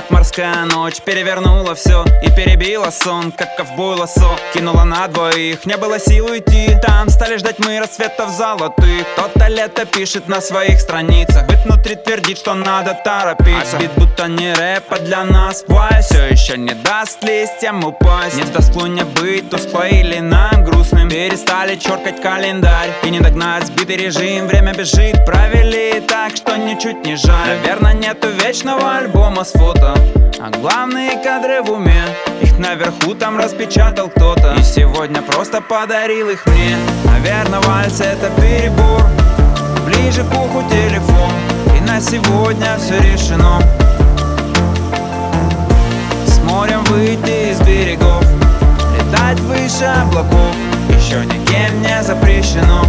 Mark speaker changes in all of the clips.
Speaker 1: Как морская ночь перевернула все и перебила сон, как ковбой лассо кинула на двоих. Не было сил уйти, там стали ждать мы рассветов золотых. Кто-то лето пишет на своих страницах, быть внутри твердит, что надо торопиться. А бит будто не рэп, а для нас вальс. Все еще не даст листьям упасть, не даст луне быть тусклой или нам грустным. Перестали черкать календарь и не догнать сбитый режим. Время бежит, провели так, что ничуть не жаль. Наверное, нету вечного альбома с фото, а главные кадры в уме, их наверху там распечатал кто-то, и сегодня просто подарил их мне. Наверное, вальс это перебор, ближе к уху телефон, и на сегодня все решено. С морем выйти из берегов, летать выше облаков, еще никем не запрещено.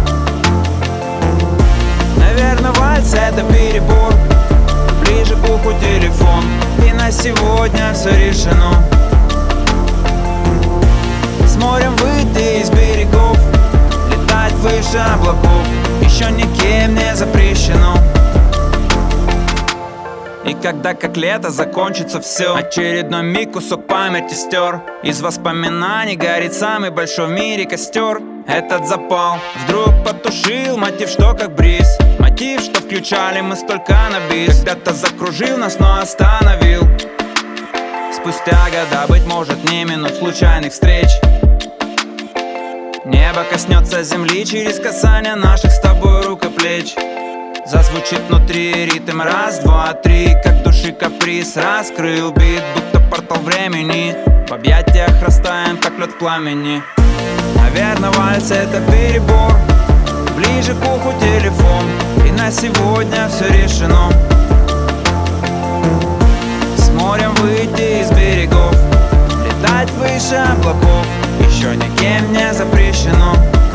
Speaker 1: Наверное, вальс это перебор, ближе к уху телефон, и на сегодня все решено. С морем выйти из берегов, летать выше облаков, еще никем не запрещено. И когда как лето закончится все, очередной миг кусок памяти стер. Из воспоминаний горит самый большой в мире костер. Этот запал вдруг потушил мотив, что как бриз, мотив, что включали мы столько на бис. Когда-то закружил нас, но остановил. Спустя года, быть может, не минут случайных встреч, небо коснется земли через касание наших с тобой рук и плеч. Зазвучит внутри ритм раз, два, три, как души каприз. Раскрыл бит, будто портал времени, в объятиях растаем, как лед в пламени. Наверное, вальс это перебор, ближе к уху телефон, и на сегодня все решено. С морем выйти из берегов, летать выше облаков, еще никем не запрещено.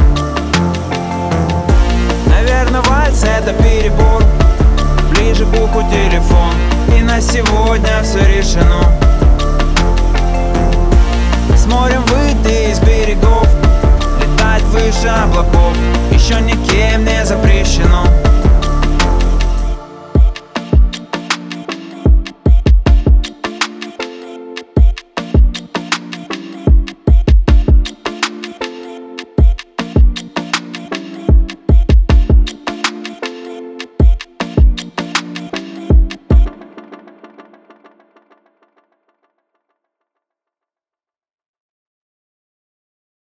Speaker 1: Наверное, вальс это перебор, ближе к уху телефон, и на сегодня все решено. С морем выйти из